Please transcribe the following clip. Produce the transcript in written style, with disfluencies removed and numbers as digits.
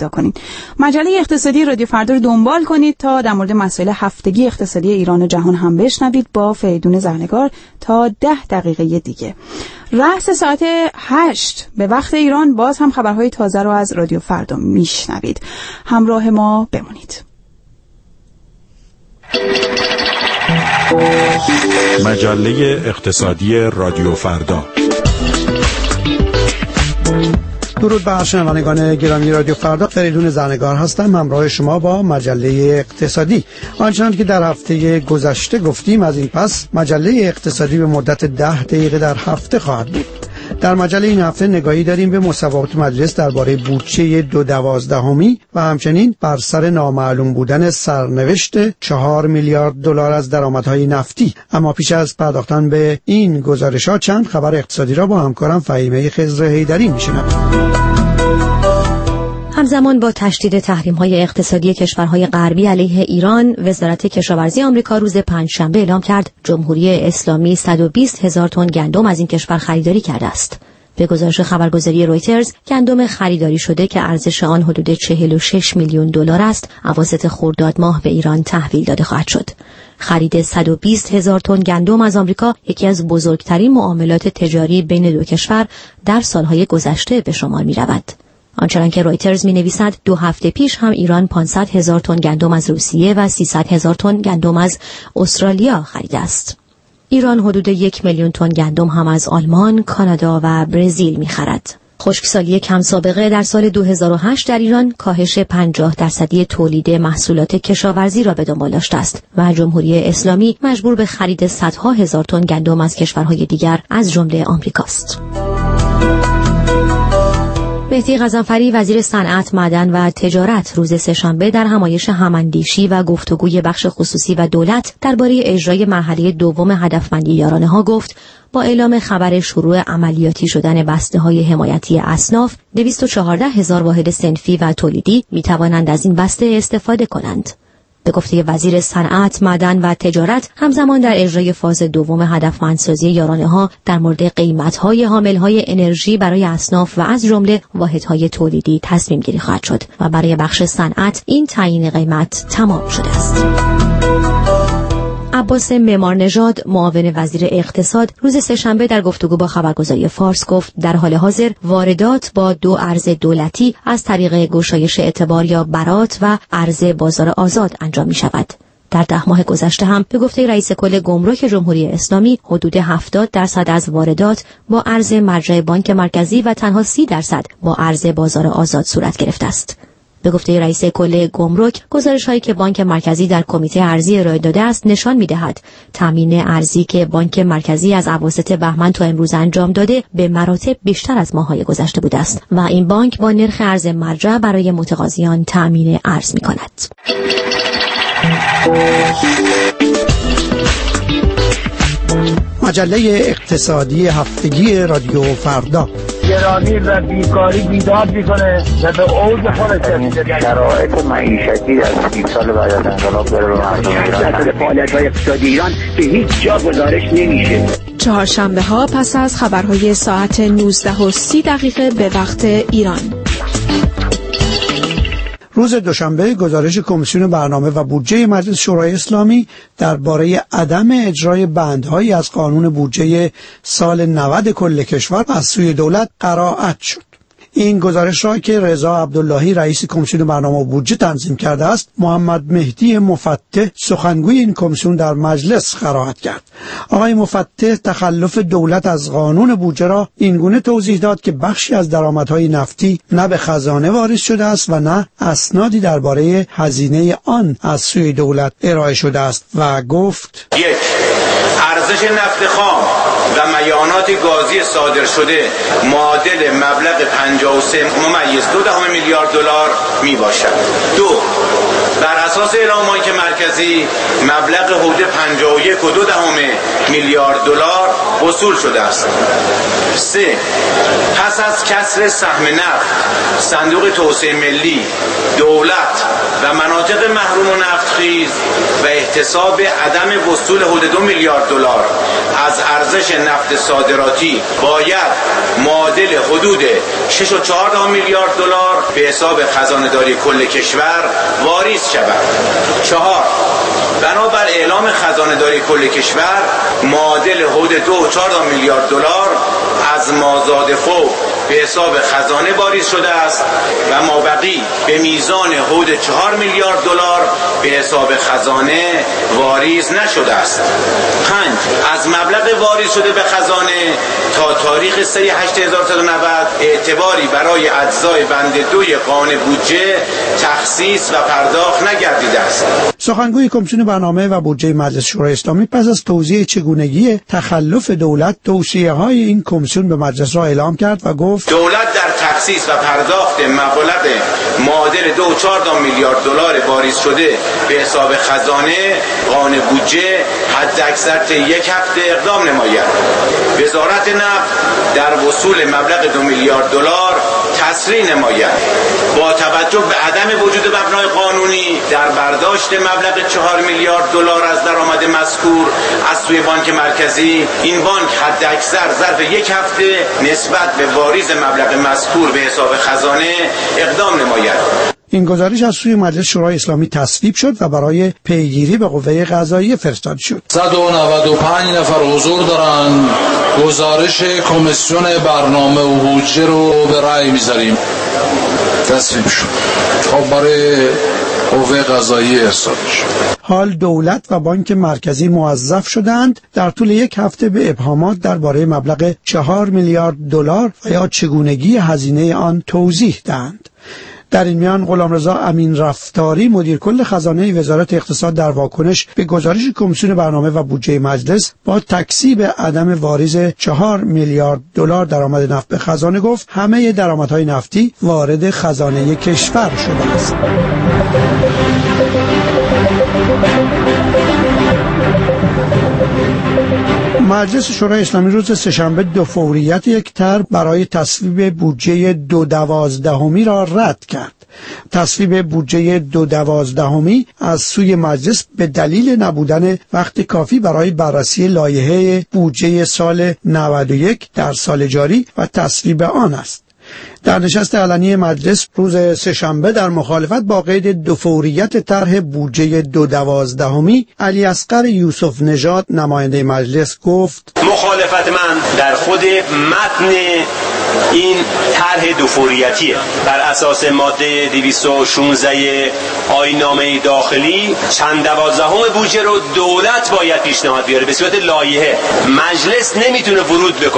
پیدا کنید. مجله اقتصادی رادیو فردا رو دنبال کنید تا در مورد مسائل هفتگی اقتصادی ایران و جهان هم بشنوید با فریدون زرنگار تا 10 دقیقه دیگه. رأس ساعت 8 به وقت ایران باز هم خبرهای تازه رو از رادیو فردا میشنوید. همراه ما بمونید. مجله اقتصادی رادیو فردا. درود بر شنوندگان گرامی رادیو فردا، فریدون زرنگار هستم همراه شما با مجله اقتصادی. آنچنان که در هفته گذشته گفتیم، از این پس مجله اقتصادی به مدت 10 دقیقه در هفته خواهد بود. در مجله این هفته نگاهی داریم به مصوبات مجلس درباره بودجه 2/12 و همچنین بر سر نامعلوم بودن سرنوشت 4 میلیارد دلار از درآمدهای نفتی. اما پیش از پرداختن به این گزارش‌ها چند خبر اقتصادی را با همکارم فهیمه خضر حیدری میشنویم. همزمان با تشدید تحریم‌های اقتصادی کشورهای غربی علیه ایران، وزارت کشاورزی آمریکا روز پنجشنبه اعلام کرد جمهوری اسلامی 120,000 تن گندم از این کشور خریداری کرده است. به گزارش خبرگزاری رویترز، گندم خریداری شده که ارزش آن حدود 46 میلیون دلار است، اواسط خرداد ماه به ایران تحویل داده خواهد شد. خرید 120,000 تن گندم از آمریکا یکی از بزرگترین معاملات تجاری بین دو کشور در سالهای گذشته به شمار می‌رود. آنچنان که رویترز می‌نویسد 2 هفته پیش هم ایران 500,000 تن گندم از روسیه و 300,000 تن گندم از استرالیا خریده است. ایران حدود 1 میلیون تن گندم هم از آلمان، کانادا و برزیل می‌خرد. خشکسالی کم سابقه در سال 2008 در ایران کاهش 50% تولید محصولات کشاورزی را به دنبال داشته است و جمهوری اسلامی مجبور به خرید صدها هزار تن گندم از کشورهای دیگر از جمله آمریکاست. مهدی غضنفری وزیر صنعت، معدن و تجارت روز سه‌شنبه در همایش هماندیشی و گفتگوی بخش خصوصی و دولت درباره اجرای مرحله دوم هدفمندی یارانه‌ها گفت با اعلام خبر شروع عملیاتی شدن بسته‌های حمایتی اصناف 214,000 واحد صنفی و تولیدی می‌توانند از این بسته استفاده کنند. به گفته وزیر صنعت، معدن و تجارت، همزمان در اجرای فاز دوم هدفمندسازی یارانه‌ها در مورد قیمت‌های حامل‌های انرژی برای اصناف و از جمله واحدهای تولیدی تصمیم گیری خواهد شد و برای بخش صنعت این تعیین قیمت تمام شده است. عباس معمارنژاد، معاون وزیر اقتصاد، روز سه‌شنبه در گفتگو با خبرگزاری فارس گفت در حال حاضر واردات با 2 ارز دولتی از طریق گشایش اعتبار یا برات و ارز بازار آزاد انجام می شود. در 10 ماه گذشته هم به گفته رئیس کل گمرک جمهوری اسلامی حدود 70% از واردات با ارز مرجع بانک مرکزی و تنها 30% با ارز بازار آزاد صورت گرفته است. به گفته رئیس کل گمرک، گزارش‌هایی که بانک مرکزی در کمیته ارزی ارائه داده است نشان می‌دهد تامین ارزی که بانک مرکزی از اواسط بهمن تا امروز انجام داده به مراتب بیشتر از ماه‌های گذشته بوده است و این بانک با نرخ ارز مرجع برای متقاضیان تامین ارز می‌کند. مجله اقتصادی هفتگی رادیو فردا. گرانی و بیکاری بیداد میکنه و به اوج خودش رسیده. شرایط معیشتی در 30 سال بعد از انقلاب داره به مردم ایران فعالیت‌های اقتصادی ایران به هیچ جا گزارش نمیشه. چهارشنبه ها پس از خبرهای ساعت 19:30 به وقت ایران. روز دوشنبه گزارش کمیسیون برنامه و بودجه مجلس شورای اسلامی درباره عدم اجرای بندهایی از قانون بودجه سال 90 کل کشور از سوی دولت قرائت شد. این گزارش را که رضا عبداللهی رئیس کمیسیون برنامه و بودجه تنظیم کرده است، محمد مهدی مفتح سخنگوی این کمیسیون در مجلس قرائت کرد. آقای مفتح تخلف دولت از قانون بودجه را اینگونه توضیح داد که بخشی از درآمدهای نفتی نه به خزانه وارد شده است و نه اسنادی درباره هزینه آن از سوی دولت ارائه شده است و گفت: 1. ارزش نفت خام و میانات گازی صادر شده معادل مبلغ 53.2 میلیارد دلار می باشد. 2. بر اساس اعلام بانک مرکزی مبلغ حدود 51.2 میلیارد دلار وصول شده است. 3. پس از کسر سهم نفت، صندوق توسعه ملی، دولت و مناطق محروم و نفتخیز و احتساب عدم وصول حدود 2 میلیارد دلار از ارزش نفت صادراتی باید معادل حدود 6.4 میلیارد دلار به حساب خزانه‌داری کل کشور واریز شود. 4. بنابر اعلام خزانه‌داری کل کشور معادل حدود 2.4 میلیارد دلار از مازاد فوق به حساب خزانه واریز شده است و مابقی به میزان حدود 4 میلیارد دلار به حساب خزانه واریز نشده است. 5. از مبلغ واریز شده به خزانه تا تاریخ 3/8/1190 اعتباری برای اجزای بند 2 قانون بودجه تخصیص و پرداخت نگردیده است. سخنگوی کمیسیون برنامه و بودجه مجلس شورای اسلامی پس از توضیح چگونگی تخلف دولت توصیه‌های این کمیسیون به مجلس را اعلام کرد و گفت دولت در تخصیص و پرداخت مبلغ معادل 2.4 میلیارد دلار واریز شده به حساب خزانه قانون بودجه حداکثر تا 1 هفته اقدام نماید. وزارت نفت در وصول مبلغ 2 میلیارد دلار تسریع نماید. با توجه به عدم وجود مبنای قانونی در برداشت مبلغ 4 میلیارد دلار از درآمد مذکور از سوی بانک مرکزی، این بانک حداکثر ظرف 1 هفته نسبت به واریز مبلغ مذکور به حساب خزانه اقدام نماید. این گزارش از سوی مجلس شورای اسلامی تصویب شد و برای پیگیری به قوه قضاییه فرستاده شد. 195 نفر حضور دارند. گزارش کمیسیون برنامه و بودجه رو به رأی میذاریم. تصویب شد. خب برای قوه قضاییه ارسال شد. حال دولت و بانک مرکزی موظف شدند در طول 1 هفته به ابهامات درباره مبلغ 4 میلیارد دلار و یا چگونگی هزینه آن توضیح دهند. در این میان غلامرضا امین رفتاری مدیر کل خزانه وزارت اقتصاد در واکنش به گزارش کمیسیون برنامه و بودجه مجلس با تکذیب عدم واریز 4 میلیارد دلار درآمد نفت به خزانه گفت همه درآمدهای نفتی وارد خزانه کشور شده است. مجلس شورای اسلامی روز سه‌شنبه دو فوریت یک طرح برای تصویب بودجه 2/12 را رد کرد. تصویب بودجه 2/12 از سوی مجلس به دلیل نبودن وقت کافی برای بررسی لایحه بودجه سال 91 در سال جاری و تصویب آن است. در نشست علنی مجلس روز سه‌شنبه در مخالفت با قید دو فوریت طرح بودجه 2/12 علی اصغر یوسف نژاد نماینده مجلس گفت مخالفت من در خود متن این طرح دو فوریتیه. بر اساس ماده 216 آیین‌نامه داخلی چند 12 بودجه رو دولت باید پیشنهاد بیاره به صورت لایحه. مجلس نمیتونه ورود بکنه.